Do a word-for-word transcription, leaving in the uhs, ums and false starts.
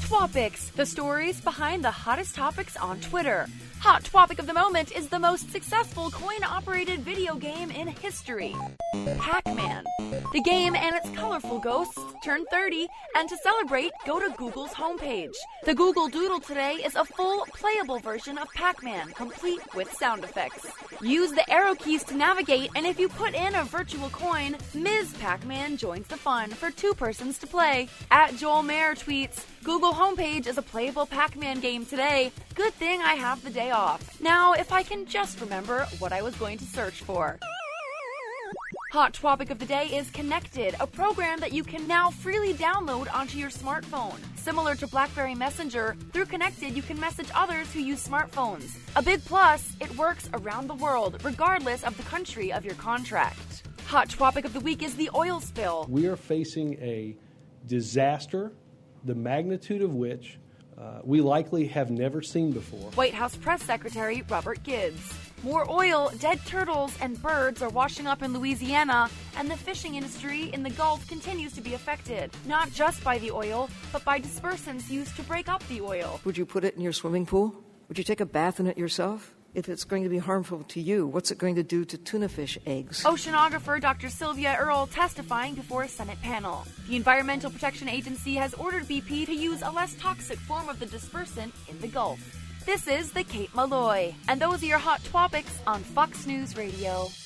Twopics, the stories behind the hottest topics on Twitter. Hot Topic of the Moment is the most successful coin-operated video game in history. Pac-Man. The game and its colorful ghosts turned thirty, and to celebrate, go to Google's homepage. The Google Doodle today is a full, playable version of Pac-Man, complete with sound effects. Use the arrow keys to navigate, and if you put in a virtual coin, Miz Pac-Man joins the fun for two persons to play. At Joel Mayer tweets, Google homepage is a playable Pac-Man game today. Good thing I have the day off. Now, if I can just remember what I was going to search for. Hot Topic of the Day is Connected, a program that you can now freely download onto your smartphone. Similar to BlackBerry Messenger, through Connected you can message others who use smartphones. A big plus, it works around the world, regardless of the country of your contract. Hot Topic of the Week is the oil spill. We are facing a disaster, the magnitude of which uh, we likely have never seen before. White House Press Secretary Robert Gibbs. More oil, dead turtles, and birds are washing up in Louisiana, and the fishing industry in the Gulf continues to be affected, not just by the oil, but by dispersants used to break up the oil. Would you put it in your swimming pool? Would you take a bath in it yourself? If it's going to be harmful to you, what's it going to do to tuna fish eggs? Oceanographer Doctor Sylvia Earle testifying before a Senate panel. The Environmental Protection Agency has ordered B P to use a less toxic form of the dispersant in the Gulf. This is the Kate Malloy, and those are your hot topics on Fox News Radio.